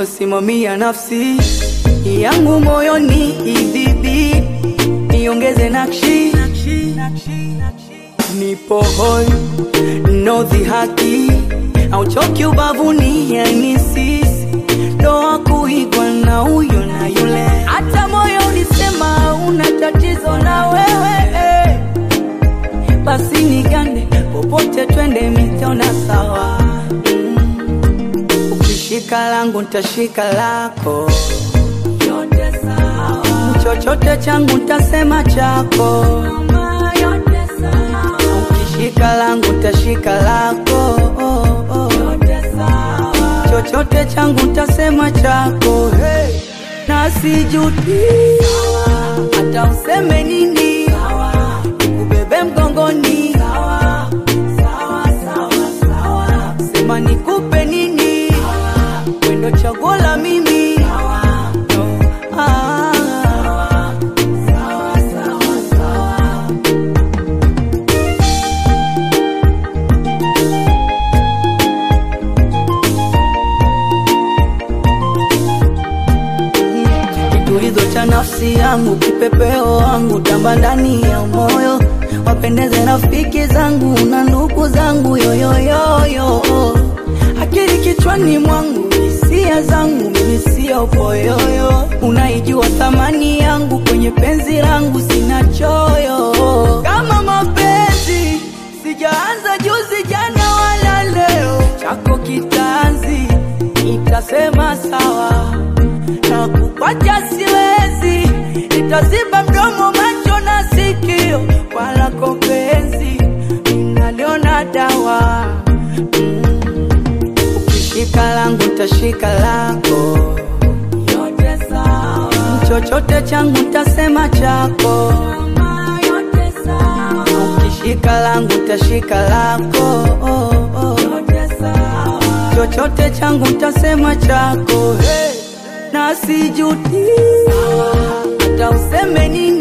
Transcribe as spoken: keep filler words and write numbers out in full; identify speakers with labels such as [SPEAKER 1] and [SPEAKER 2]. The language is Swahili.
[SPEAKER 1] ulosimamia nafsi yangu moyoni idhibi, niongeze nakshi, nipo hoi, no dhihaki, au choki ubavuni, yani sisi doa kuigwa na huyo na yule. Hata moyo ulisema una tatizo na wewe, eh. Basi nigande, popote twende mitona sawa. mm. Ukishika langu nitashika lako, yote sawa. Chochote changu nitasema chako, yote sawa. Ukishika langu nitashika lako, oh, oh. yote sawa. Chochote changu nitasema chako, hey. Na sijuti hata useme nini, nikubebe mgongoni, sawa, sawa, sawa, sawa. Sema nikupe nini, wendo chaguo la mimi, sawa, no. ah, sawa, sawa, sawa. Kitulizo cha nafsi yangu, kipepeo wangu, tamba ndani ya moyo, wapendeze rafiki zangu na ndugu zangu, yoyoyoyo. Akili kichwani mwangu, hisia zangu, mimi sio poyoyo. Unaijua thamani yangu, kwenye penzi langu sina choyo. Kama mapenzi sijaanza juzi, jana wala leo, chako kitanzi nitasema sawa. Na kupacha siwezi, nitaziba mdomo, macho na sikio, wala kopenzi ninaliona dawa. mm. Ukishika langu nitashika lako, yote sawa. Chochote changu nitasema chako, yote sawa. Ukishika langu nitashika lako, oh, oh. yote sawa. Chochote changu nitasema chako, hey. Na sijuti hata useme nini,